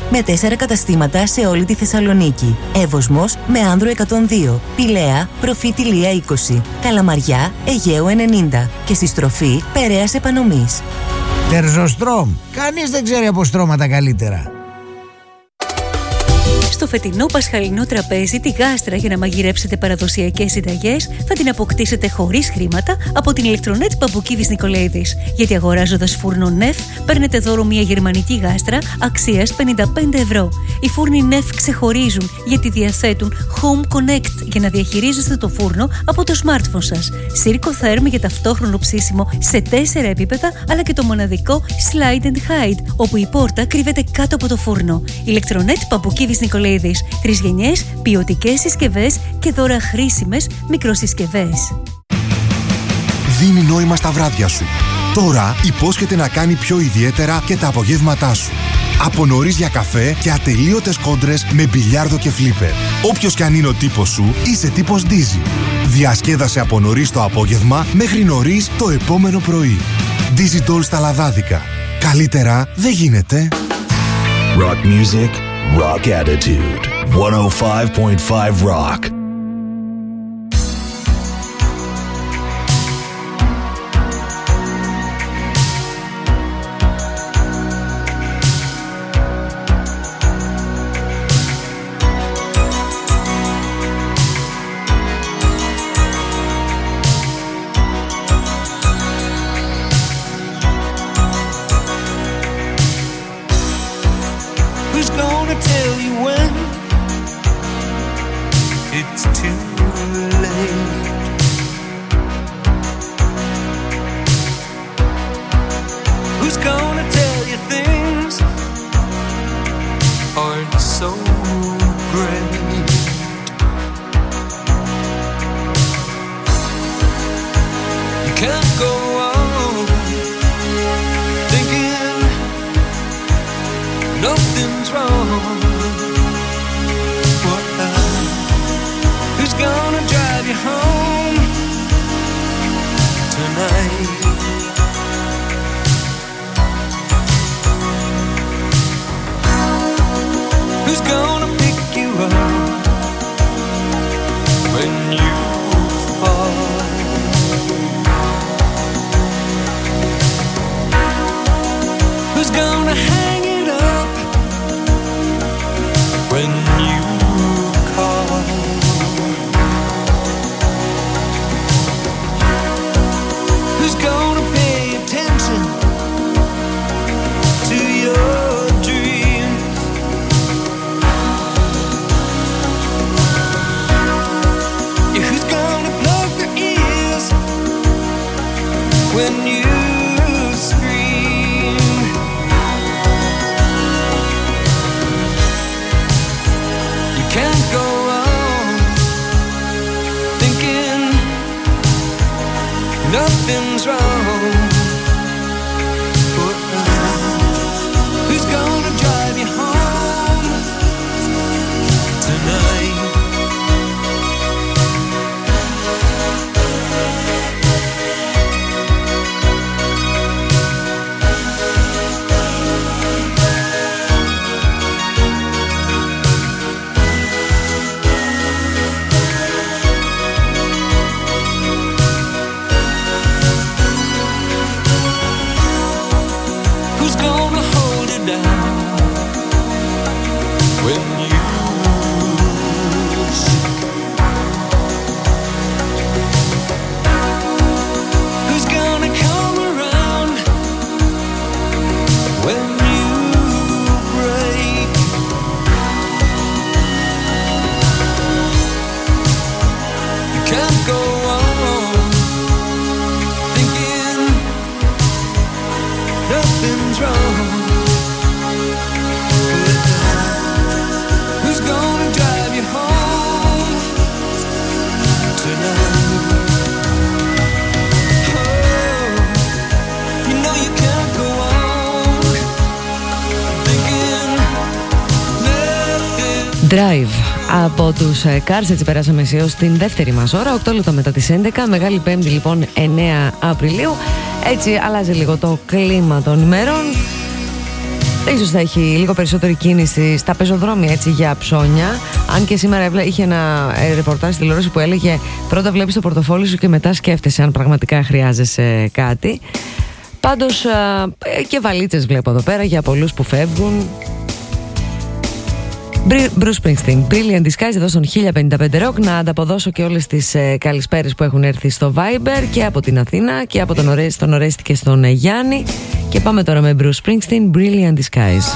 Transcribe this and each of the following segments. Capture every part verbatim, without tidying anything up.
με τέσσερα καταστήματα σε όλη τη Θεσσαλονίκη. Εύωσμος με Άνδρο εκατόν δύο, Πηλαία, Προφήτη Λία είκοσι, Καλαμαριά, Αιγαίου ενενήντα και στη στροφή Περαίας Επανομής. Τερζοστρόμ. Κανείς δεν ξέρει από στρώματα καλύτερα. Στο φετινό πασχαλινό τραπέζι, τη γάστρα για να μαγειρέψετε παραδοσιακές συνταγές θα την αποκτήσετε χωρίς χρήματα από την Ηλεκτρονέτ Παμπουκίδης Νικολαίδης. Γιατί αγοράζοντας φούρνο νεφ, παίρνετε δώρο μια γερμανική γάστρα αξίας πενήντα πέντε ευρώ. Οι φούρνοι νεφ ξεχωρίζουν γιατί διαθέτουν Home Connect για να διαχειρίζεστε το φούρνο από το smartphone σας. Σύρκο Therm για ταυτόχρονο ψήσιμο σε τέσσερα επίπεδα, αλλά και το μοναδικό Slide and Hide, όπου η πόρτα κρύβεται κάτω από το φούρνο. Ηλεκτρονέτ Παμπουκίδης Νικολαίδης. Τρεις γενιές, ποιοτικές συσκευές και δώρα χρήσιμες μικροσυσκευές. Δίνει νόημα στα βράδια σου. Τώρα υπόσχεται να κάνει πιο ιδιαίτερα και τα απογεύματά σου. Από νωρίς για καφέ και ατελείωτες κόντρες με μπιλιάρδο και φλίπερ. Όποιος κι αν είναι ο τύπος σου, είσαι τύπος Dizzy. Διασκέδασε από νωρίς το απόγευμα μέχρι νωρίς το επόμενο πρωί. Dizzy Doll στα λαδάδικα. Καλύτερα δεν γίνεται. Rock music, rock attitude. εκατόν πέντε κόμμα πέντε Rock. Drive από τους Cars, έτσι περάσαμε έως την δεύτερη μας ώρα, οκτώ λεπτά μετά τις έντεκα, Μεγάλη Πέμπτη λοιπόν εννέα Απριλίου. Έτσι αλλάζει λίγο το κλίμα των ημερών. Ίσως θα έχει λίγο περισσότερη κίνηση στα πεζοδρόμια έτσι για ψώνια. Αν και σήμερα είχε ένα ρεπορτάζ στη τηλεόραση που έλεγε πρώτα βλέπεις το πορτοφόλι σου και μετά σκέφτεσαι αν πραγματικά χρειάζεσαι κάτι. Πάντως και βαλίτσες βλέπω εδώ πέρα για πολλούς που φεύγουν. Bruce Springsteen, Brilliant Disguise εδώ στον χίλια πενήντα πέντε Rock. Να ανταποδώσω και όλες τις ε, καλησπέρες που έχουν έρθει στο Viber και από την Αθήνα και από τον Ορέστη, τον Ορέστη και στον ε, Γιάννη. Και πάμε τώρα με Bruce Springsteen, Brilliant Disguise.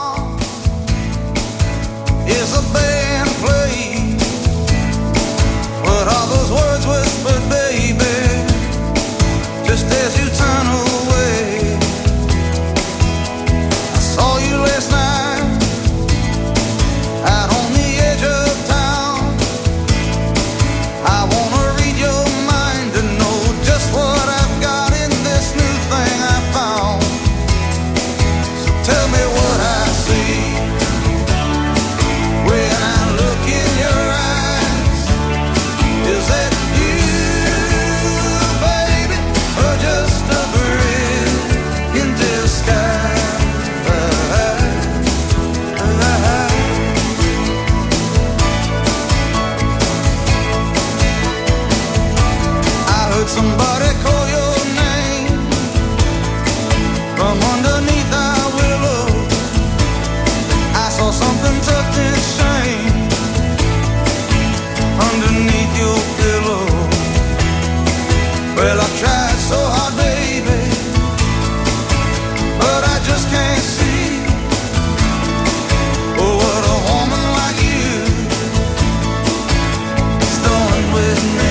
Somebody call your name from underneath our willow. I saw something tucked in shame underneath your pillow. Well, I tried so hard, baby, but I just can't see. Oh, what a woman like you is doing with me.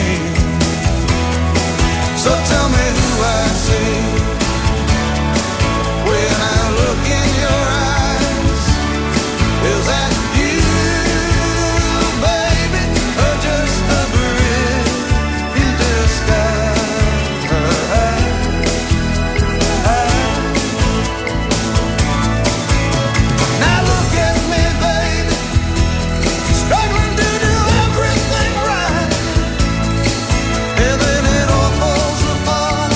So tell me who I see when I look in your eyes. Is that you, baby, or just a bridge in disguise? Now look at me, baby, struggling to do everything right, and then it all falls apart.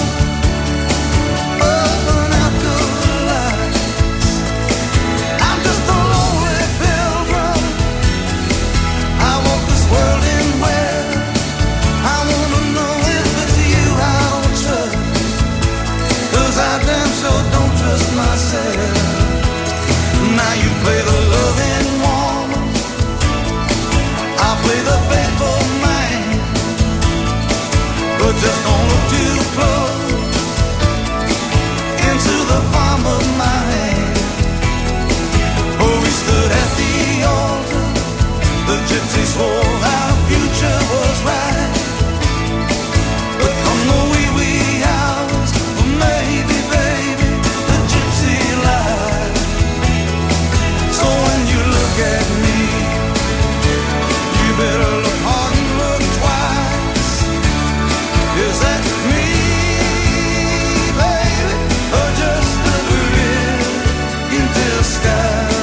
Open up to the light. I'm just a lonely pilgrim. I walk this world in where I wanna know if it's you I will trust. 'Cause I damn sure don't trust myself. Now you play the loving woman, I'll play the faithful man. But just don't look too close into the palm of my hand. Oh, we stood at the altar, the gypsy swore our future was right. But come the wee wee hours, well, maybe, baby, the gypsy lied. So when you look at me, you better look hard and look twice. Is that me, baby, or just a bridge in disguise?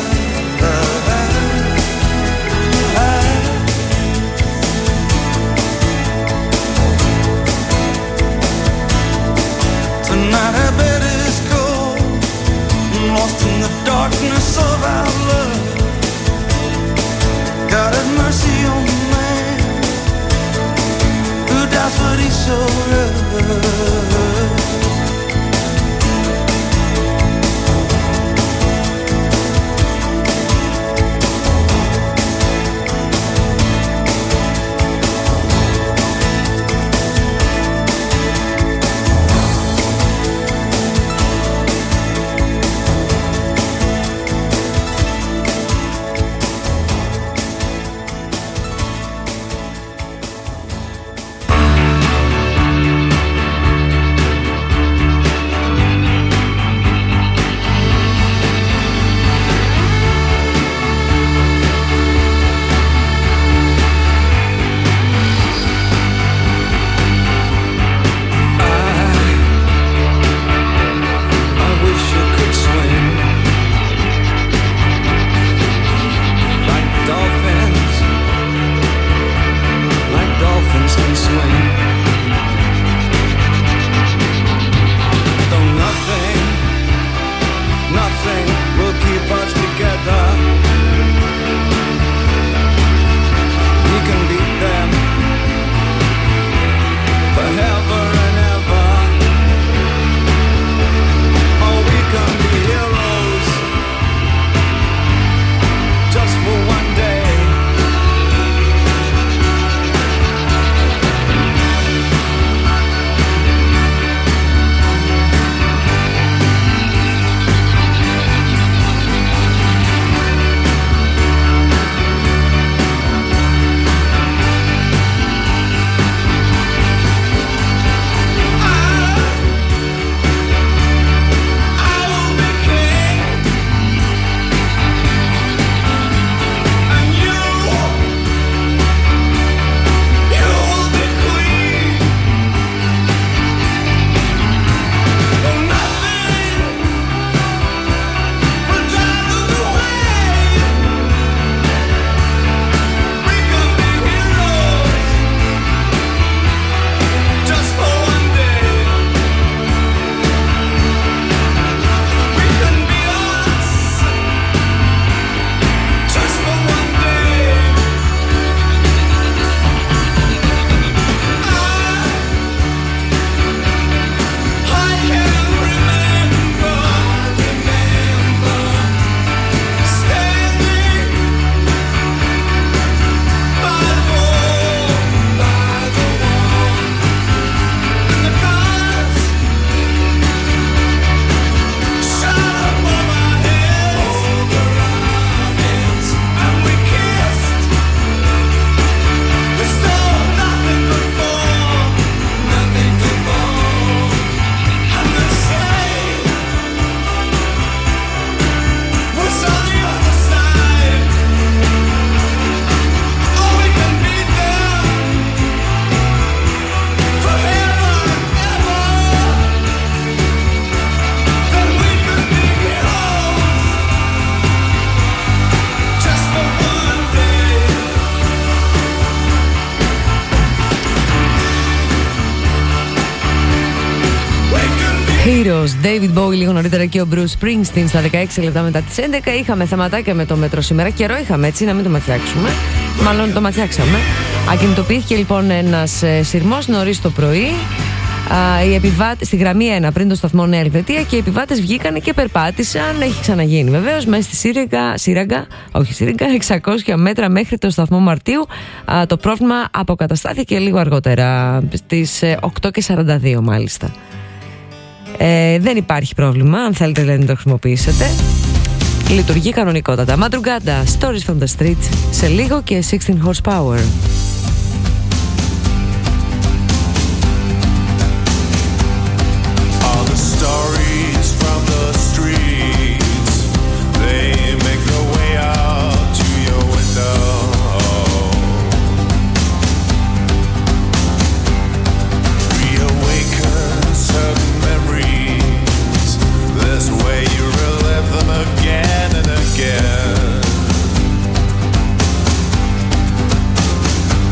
Tonight our bed is cold, lost in the darkness of our love. Heroes, David Bowie λίγο νωρίτερα και ο Bruce Springsteen στα δεκαέξι λεπτά μετά τις έντεκα. Είχαμε θεματάκια με το μέτρο σήμερα. Καιρό είχαμε, έτσι, να μην το ματιάξουμε. Μάλλον το ματιάξαμε. Ακινητοποιήθηκε λοιπόν ένας ε, σειρμός νωρίς το πρωί. Α, οι επιβάτες, στη γραμμή ένα πριν το σταθμό Νέα Ελβετία, και οι επιβάτες βγήκαν και περπάτησαν. Έχει ξαναγίνει βεβαίως μέσα στη Σύραγγα, Σύραγγα, όχι Σύραγγα, εξακόσια μέτρα μέχρι το σταθμό Μαρτίου. Α, το πρόβλημα αποκαταστάθηκε λίγο αργότερα, στις ε, οκτώ και σαράντα δύο μάλιστα. Ε, δεν υπάρχει πρόβλημα, αν θέλετε δηλαδή, να το χρησιμοποιήσετε. Λειτουργεί κανονικότατα. Madrugada, Stories from the Streets, σε λίγο και sixteen horsepower. Again and again.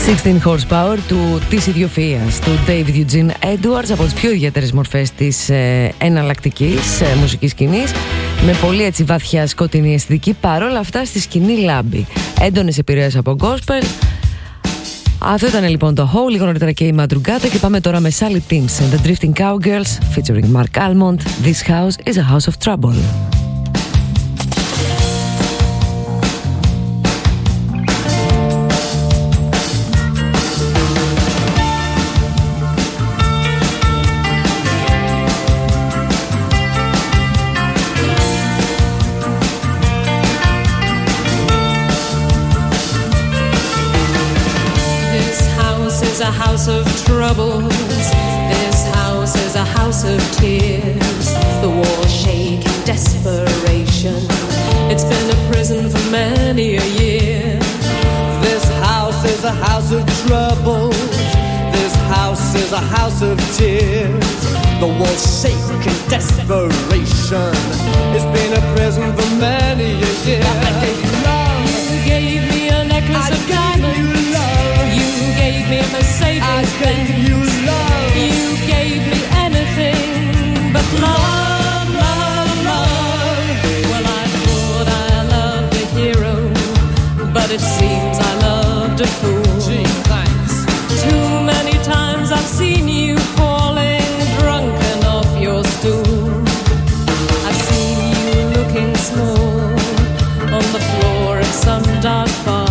sixteen horsepower του της ιδιοφυΐας του David Eugene Edwards, από τις πιο ιδιαίτερες μορφές της ε, εναλλακτικής ε, μουσικής σκηνής, με πολύ έτσι βαθιά σκοτεινή αισθητική, παρόλα αυτά στη σκηνή λάμπει. Έντονες επηρεές από gospel. Αυτό ήταν λοιπόν το Ho, λίγο νωρίτερα και η Madrugada, και πάμε τώρα με Sally Timms and the Drifting Cowgirls featuring Mark Almond. This house is a house of trouble. A house of troubles. This house is a house of tears. The walls shake in desperation. It's been a prison for many a year. This house is a house of troubles. This house is a house of tears. The walls shake in desperation. It's been a prison for many a year. I gave you love. You gave me a necklace I of diamonds. You gave me a Mercedes I gave you love. You gave me anything but love, love, love. Well, I thought I loved a hero, but it seems I loved a fool. Gee, thanks. Too many times I've seen you falling drunken off your stool. I've seen you looking small on the floor of some dark bar,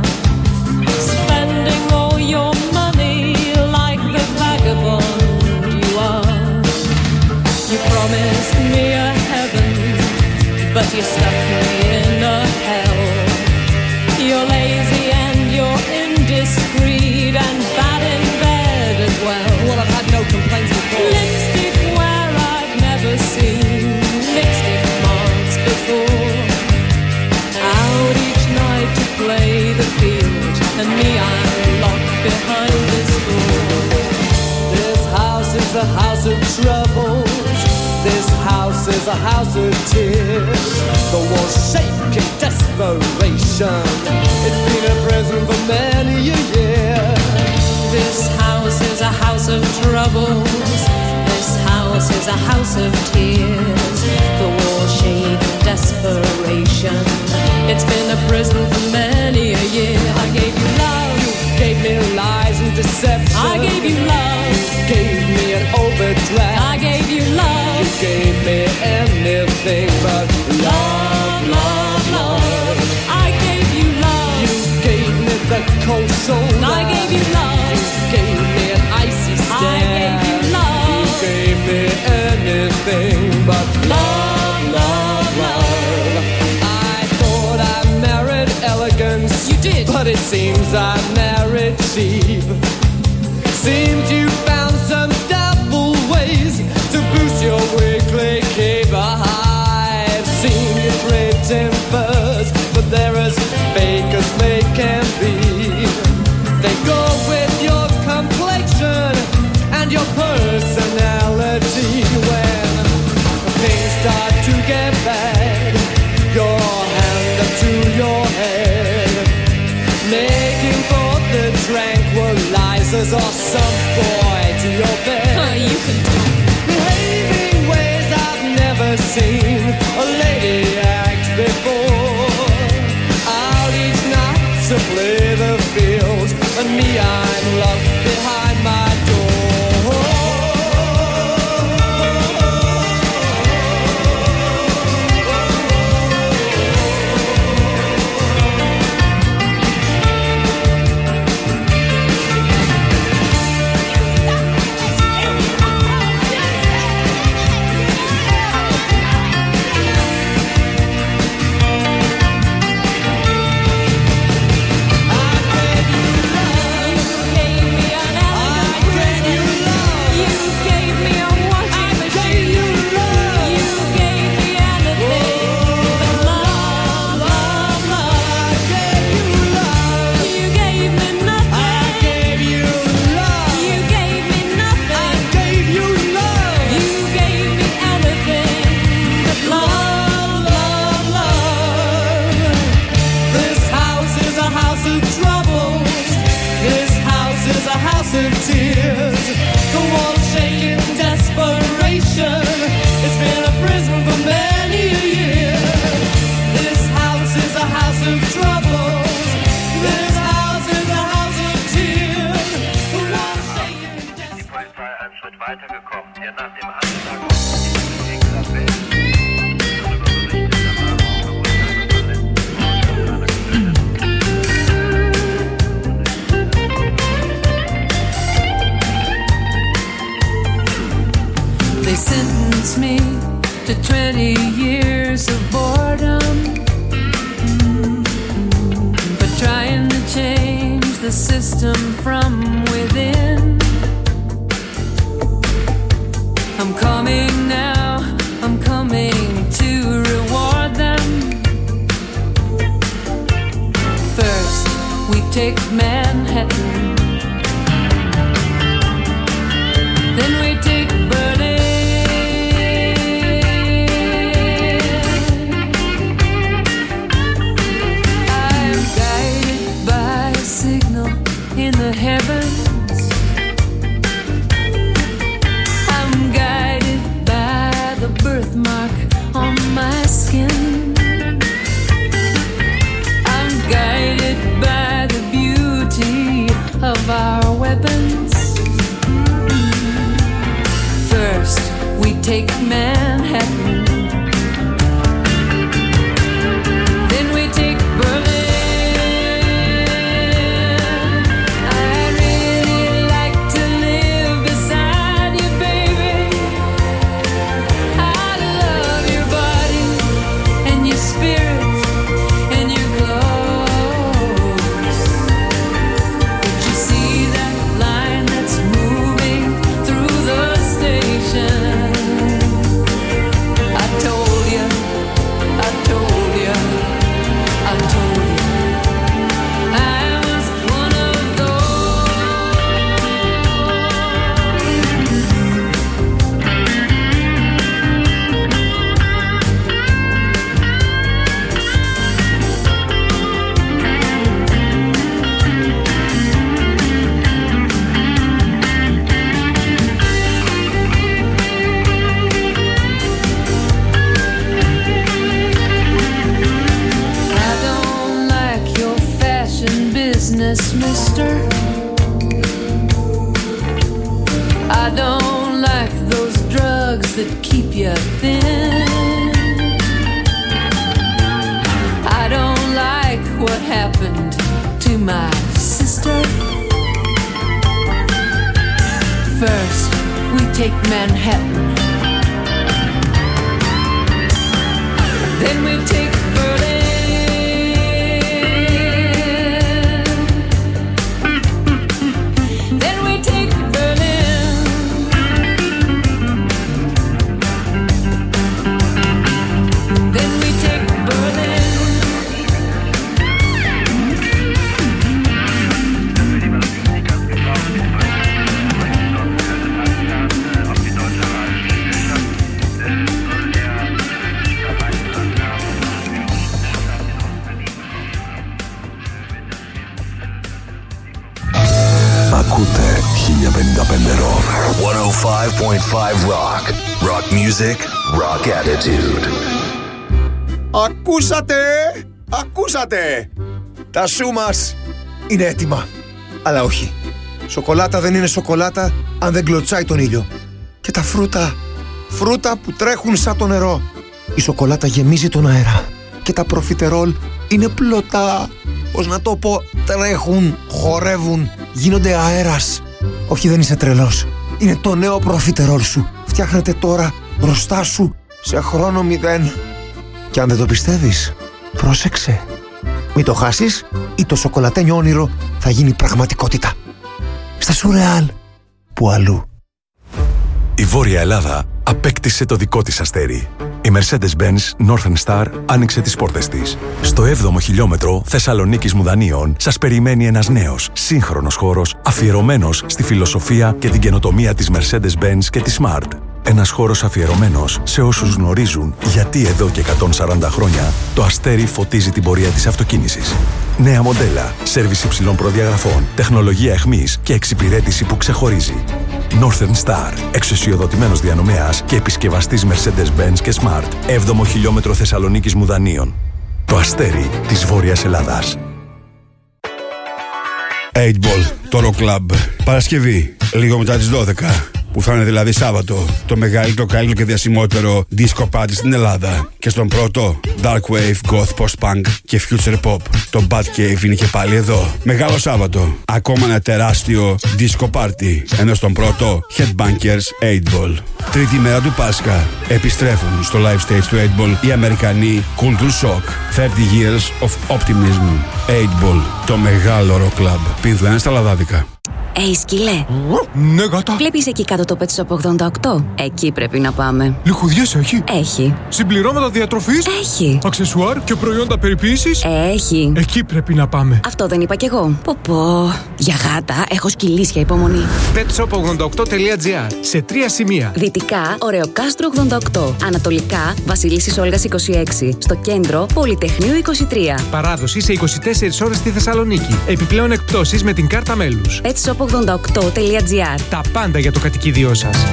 promised me a heaven, but you stuck me in a hell. You're lazy and you're indiscreet and bad in bed as well. Well, I've had no complaints before. Lipstick where I've never seen lipstick marks before. Out each night to play the field, and me I'm locked behind this door. This house is a house of troubles. This house is a house of tears. The walls shake in desperation. It's been a prison for many a year. This house is a house of troubles. This house is a house of tears. The walls shake in desperation. It's been a prison for many a year. I gave you love. You gave me lies and deception. I gave you love. You gave me an overdraft. I gave you love. You gave me anything but love, love, love. I gave you love. You gave me the cold shoulder. I gave you love. You gave me an icy stare. I gave you love. You gave me anything but love, love, love. I thought I married elegance. You did. But it seems I married cheap. Seems you found some double ways to boost your weekly keep. I've seen you draped in furs, but they're as fake as they can be. They go with your complexion and your personality. When things start to get bad, your hand up to your head, making for the tranquilizer. They sentenced me to twenty years of boredom for trying to change the system from within. I'm coming now, I'm coming to reward them. First, we take Manhattan, then we take Berlin. In the heavens, I'm guided by the birthmark on my skin. I'm guided by the beauty of our weapons. First, we take Manhattan, then we take Berlin. Mister, I don't like those drugs that keep you thin. I don't like what happened to my sister. First, we take Manhattan, then we take Berlin. Ακούτε χίλια πενήντα πέντε Rock. εκατόν πέντε κόμμα πέντε Rock. Rock music, rock attitude. Ακούσατε! Ακούσατε! Τα σου μας είναι έτοιμα. Αλλά όχι. Σοκολάτα δεν είναι σοκολάτα αν δεν κλωτσάει τον ήλιο. Και τα φρούτα, φρούτα που τρέχουν σαν το νερό. Η σοκολάτα γεμίζει τον αέρα. Και τα προφιτερόλ είναι πλωτά. Πώς να το πω, τρέχουν, χορεύουν, γίνονται αέρας. Όχι, δεν είσαι τρελός. Είναι το νέο προφιτερόλ σου. Φτιάχνεται τώρα μπροστά σου σε χρόνο μηδέν. Και αν δεν το πιστεύεις, πρόσεξε. Μην το χάσεις ή το σοκολατένιο όνειρο θα γίνει πραγματικότητα. Στα Σουρεάλ, που αλλού. Η Βόρεια Ελλάδα απέκτησε το δικό της αστέρι. Η Mercedes-Benz Northern Star άνοιξε τις πόρτες της. Στο έβδομο χιλιόμετρο Θεσσαλονίκης Μουδανίων σας περιμένει ένας νέος, σύγχρονος χώρος αφιερωμένος στη φιλοσοφία και την καινοτομία της Mercedes-Benz και της Smart. Ένας χώρος αφιερωμένος σε όσους γνωρίζουν γιατί εδώ και εκατόν σαράντα χρόνια το αστέρι φωτίζει την πορεία της αυτοκίνησης. Νέα μοντέλα, σέρβις υψηλών προδιαγραφών, τεχνολογία εχμής και εξυπηρέτηση που ξεχωρίζει. Northern Star, εξουσιοδοτημένος διανομέας και επισκευαστής Mercedes-Benz και Smart. έβδομο χιλιόμετρο Θεσσαλονίκης Μουδανίων. Το αστέρι της Βόρειας Ελλάδας. οκτώ Ball, το Rock Club. Παρασκευή, λίγο μετά τις δώδεκα. που θα είναι δηλαδή Σάββατο το μεγαλύτερο, καλύτερο και διασημότερο disco party στην Ελλάδα. Και στον πρώτο Dark Wave, Goth, Post-Punk και Future Pop. Το Bad Cave είναι και πάλι εδώ. Μεγάλο Σάββατο, ακόμα ένα τεράστιο disco party. Ενώ στον πρώτο Headbangers eight ball. Τρίτη μέρα του Πάσχα επιστρέφουν στο live stage του eight ball οι Αμερικανοί Culture Shock. thirty years of optimism. eight ball, το μεγάλο rock club. Πήδου ένα στα λαδάδικα. Ει, σκύλε. Ναι, γάτα. Βλέπεις εκεί κάτω το Pet Shop ογδόντα οκτώ? Εκεί πρέπει να πάμε. Λιχουδιές έχει? Έχει. Συμπληρώματα διατροφής? Έχει. Αξεσουάρ και προϊόντα περιποίησης? Έχει. Εκεί πρέπει να πάμε. Αυτό δεν είπα κι εγώ. Πω πω. Για γάτα έχω σκυλίσια υπομονή. πετ shop ογδόντα οκτώ τελεία τζι άρ. Σε τρία σημεία. Δυτικά, Ωρεοκάστρο ογδόντα οκτώ. Ανατολικά, Βασιλίσσης Όλγας είκοσι έξι. Στο κέντρο, Πολυτεχνείου είκοσι τρία. Παράδοση σε είκοσι τέσσερις ώρες στη Θεσσαλονίκη. Επιπλέον εκπτώσεις με την κάρτα μέλους. πετ shop ογδόντα οκτώ τελεία τζι άρ. Τα πάντα για το κατοικίδιό σας.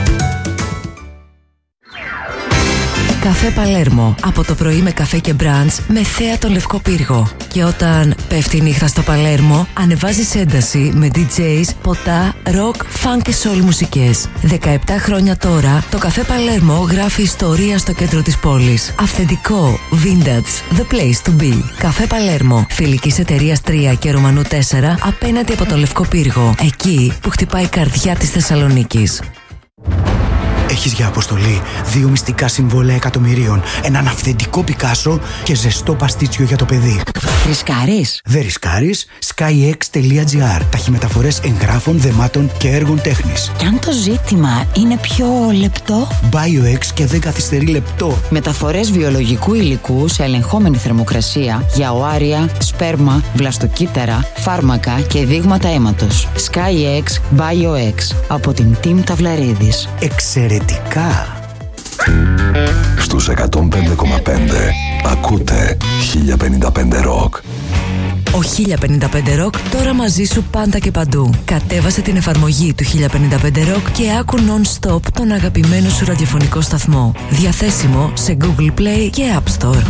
Καφέ Παλέρμο. Από το πρωί με καφέ και μπραντς με θέα τον Λευκό Πύργο. Και όταν πέφτει η νύχτα στο Παλέρμο, ανεβάζεις ένταση με ντι τζέις, ποτά, ροκ, φαν και σόλ μουσικές. δεκαεπτά χρόνια τώρα, το Καφέ Παλέρμο γράφει ιστορία στο κέντρο της πόλης. Αυθεντικό, vintage, the place to be. Καφέ Παλέρμο. Φιλικής εταιρείας τρία και Ρωμανού τέσσερα απέναντι από το Λευκό Πύργο. Εκεί που χτυπάει η καρδιά της Θεσσαλονίκης. Έχεις για αποστολή δύο μυστικά συμβόλαια εκατομμυρίων, έναν αυθεντικό Πικάσο και ζεστό παστίτσιο για το παιδί. Ρισκάρεις? Δεν ρισκάρεις. skyx τελεία τζι άρ. Ταχυμεταφορές εγγράφων, δεμάτων και έργων τέχνης. Και αν το ζήτημα είναι πιο λεπτό? BioX και δεν καθυστερεί λεπτό. Μεταφορές βιολογικού υλικού σε ελεγχόμενη θερμοκρασία για οάρια, σπέρμα, βλαστοκύτταρα, φάρμακα και δείγματα αίματος. skyx BioX από την Team Ταυλαρίδης. Εξαιρετικά. Στους εκατόν πέντε κόμμα πέντε ακούτε χίλια πενήντα πέντε Rock. Ο χίλια πενήντα πέντε Rock τώρα μαζί σου πάντα και παντού. Κατέβασε την εφαρμογή του χίλια πενήντα πέντε Rock και άκου non-stop τον αγαπημένο σου ραδιοφωνικό σταθμό. Διαθέσιμο σε Google Play και App Store.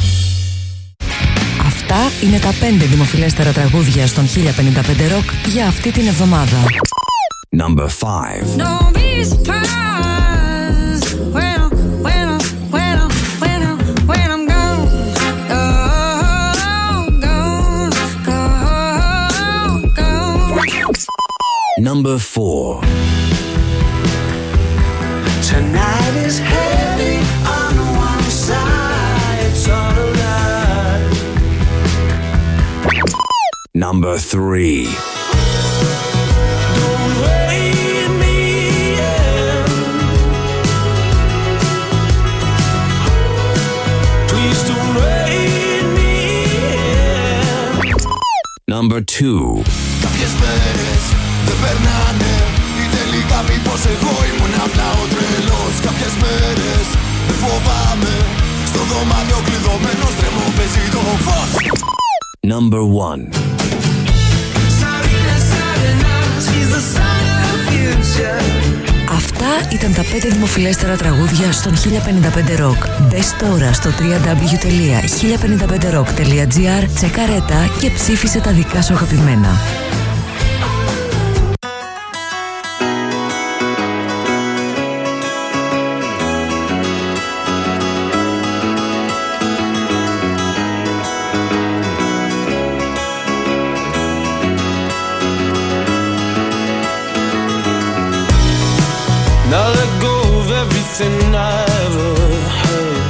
Αυτά είναι τα πέντε δημοφιλέστερα τραγούδια στον χίλια πενήντα πέντε Rock για αυτή την εβδομάδα. Number five. Don't be surprised when I'm, when I'm, when I'm, when I'm, when I'm gone, gone, gone, gone. Number four. Tonight is heavy on one side, it's all a lie. Number three. Number two. Κάποιες μέρες δεν περνάνε ή τελικά μήπως εγώ ήμουν απλά ο τρελός. Κάποιες μέρες δεν φοβάμαι, στο δωμάτιο κλειδωμένος τρέμω παίζει το φως. Number one. Αυτά ήταν τα πέντε δημοφιλέστερα τραγούδια στον χίλια πενήντα πέντε Rock. Μπες τώρα στο double-u double-u double-u τελεία χίλια πενήντα πέντε rock τελεία τζι άρ, τσεκάρε τα και ψήφισε τα δικά σου αγαπημένα. Now let go of everything I ever had,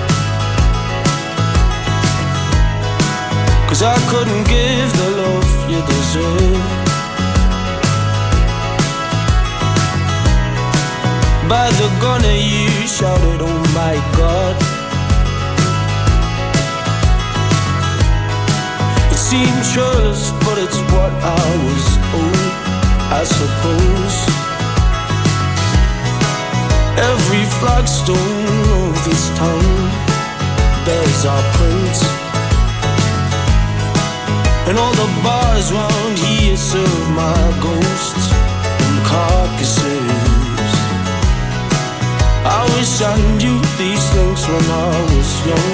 'cause I couldn't give the love you deserve. By the gun that you shouted, oh my God. It seemed trust, but it's what I was owed, I suppose. Every flagstone of this town bears our prints, and all the bars round here serve my ghosts and carcasses. I wish I knew these things when I was young,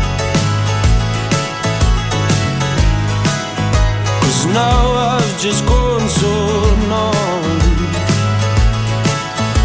'cause now I've just grown so numb.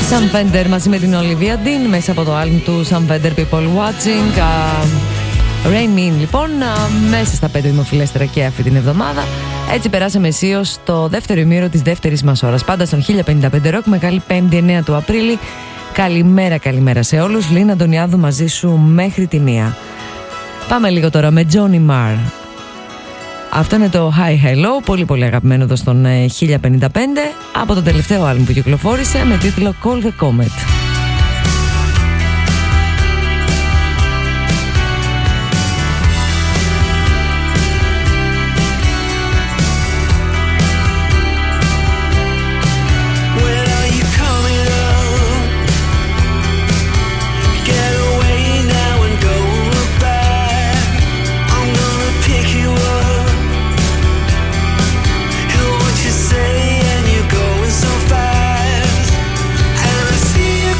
Sam Fender μαζί με την Olivia Dean μέσα από το άλμπουμ του Sam Fender People Watching. uh, Rain In λοιπόν, uh, μέσα στα πέντε δημοφιλέστερα και αυτή την εβδομάδα. Έτσι περάσαμε αισίως στο δεύτερο ημίωρο της δεύτερης μας ώρας. Πάντα στον χίλια πενήντα πέντε Rock, Μεγάλη Πέμπτη εννέα του Απρίλη. Καλημέρα, καλημέρα σε όλους. Λίνα Αντωνιάδου μαζί σου μέχρι τη μία. Πάμε λίγο τώρα με Johnny Marr. Αυτό είναι το Hi Hello, πολύ πολύ αγαπημένο εδώ στον χίλια πενήντα πέντε, από το τελευταίο άλμπουμ που κυκλοφόρησε με τίτλο Call the Comet. Say and you're going so fast, and I see you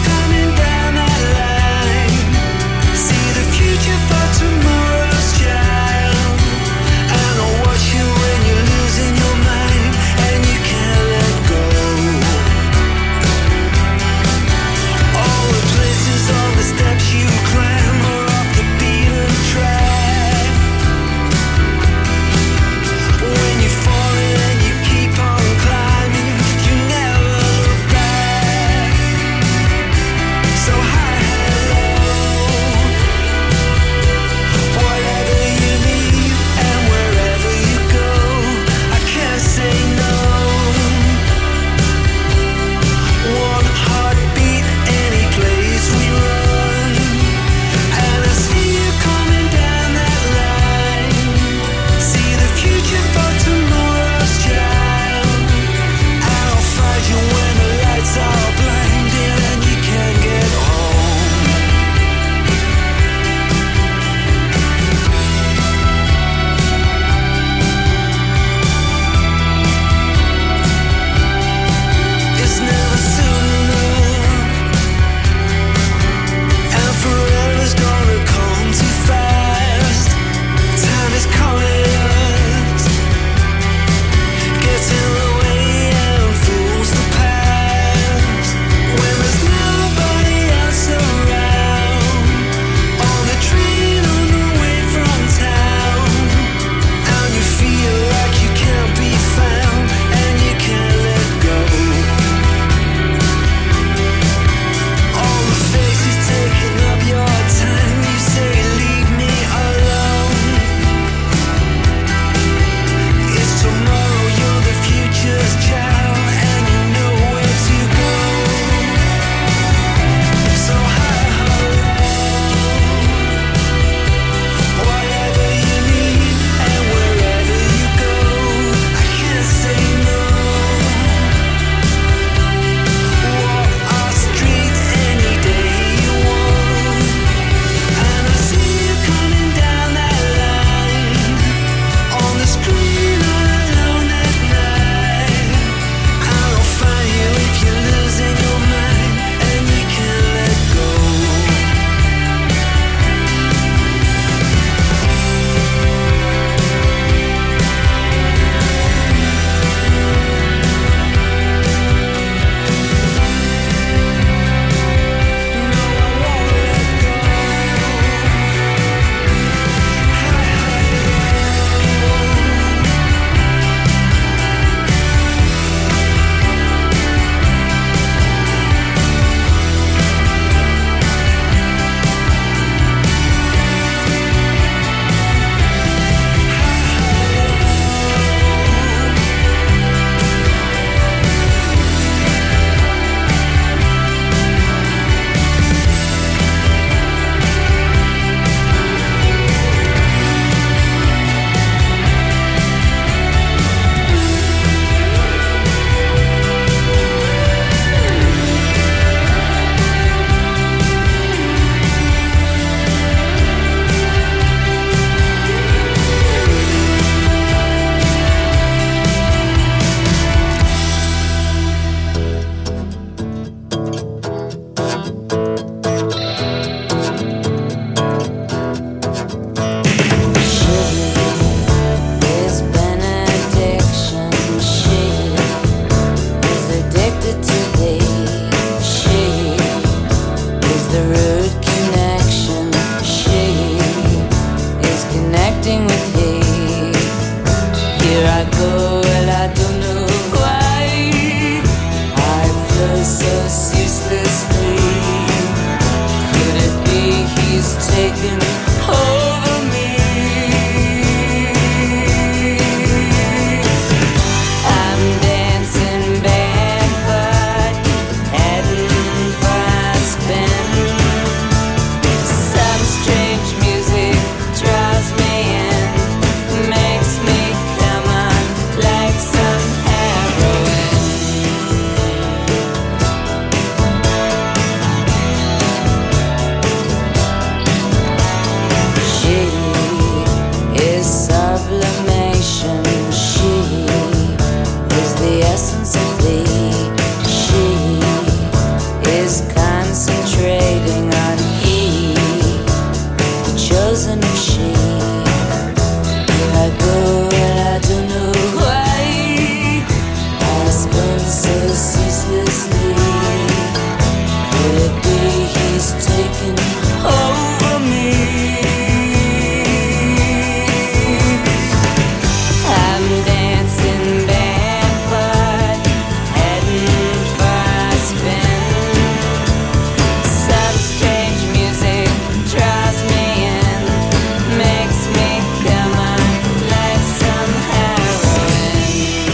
ceaselessly. Could it be he's taken over me? I'm dancing barefoot, heading for a spin. Some strange music draws me in, makes me come on like some heroin. She is sublimation. She is the essence of thee. She is concentrating on he, the chosen of she. Here I go and I don't know why. I spin so ceaselessly. Could it be he's taken over me? I'm dancing barefoot, heading for a spin. Some strange music draws me in, makes me come on like some heroin.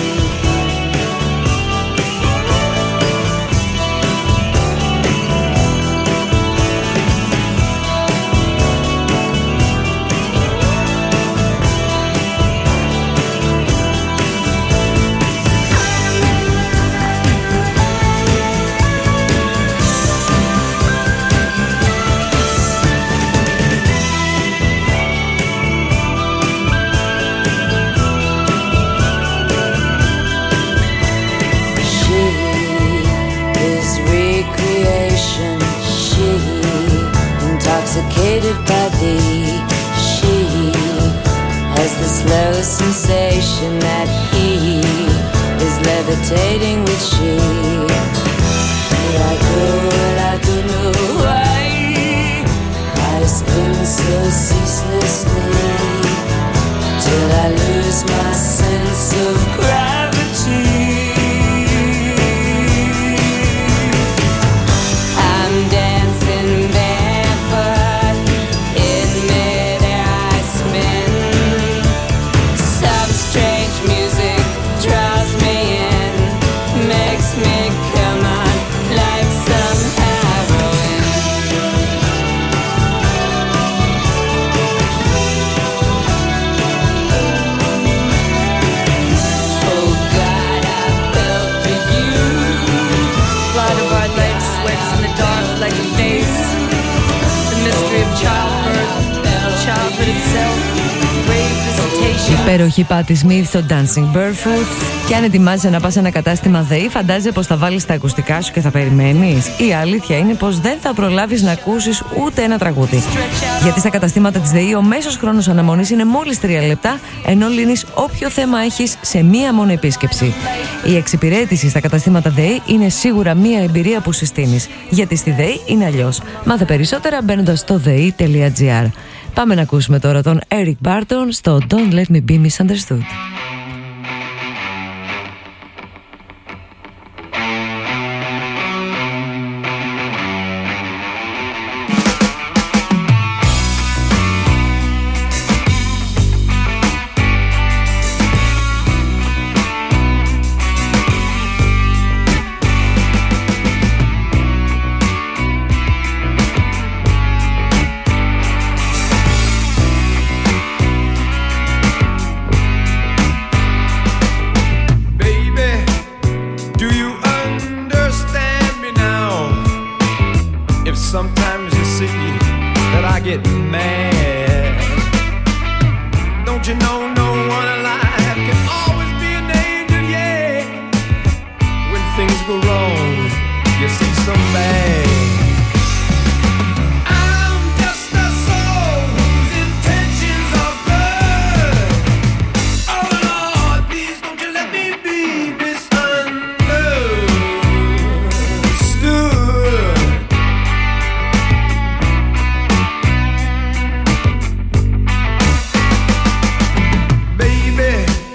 She is recreation. She intoxicated by thee. She has the slow sensation that he is levitating with she. Here I go and I don't know why. I spin so ceaselessly till I lose my sense of gravity. I'm dancing barefoot, in midair I spin. Some strange music draws me in, makes me come on like some heroin. Oh God, I fell for you. Light of our legs sweats in the dark like a face. The mystery of childbirth, childhood itself, brave visitation. Υπέροχη Patti Smith στο Dancing Barefoot. Και αν ετοιμάζεσαι να πας σε ένα κατάστημα ΔΕΗ, φαντάζεσαι πως θα βάλεις τα ακουστικά σου και θα περιμένεις. Η αλήθεια είναι πως δεν θα προλάβεις να ακούσεις ούτε ένα τραγούδι. Γιατί στα καταστήματα της ΔΕΗ ο μέσος χρόνος αναμονής είναι μόλις τρία λεπτά, ενώ λύνεις όποιο θέμα έχεις σε μία μόνο επίσκεψη. Η εξυπηρέτηση στα καταστήματα ΔΕΗ είναι σίγουρα μία εμπειρία που συστήνεις. Γιατί στη ΔΕΗ είναι αλλιώς. Μάθε περισσότερα μπαίνοντας στο δέη τελεία τζι άρ. Πάμε να ακούσουμε τώρα τον Eric Barton στο Don't Let Me Be Misunderstood.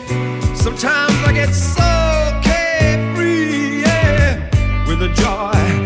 Sometimes I get so carefree, yeah, with a joy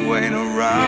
wait around.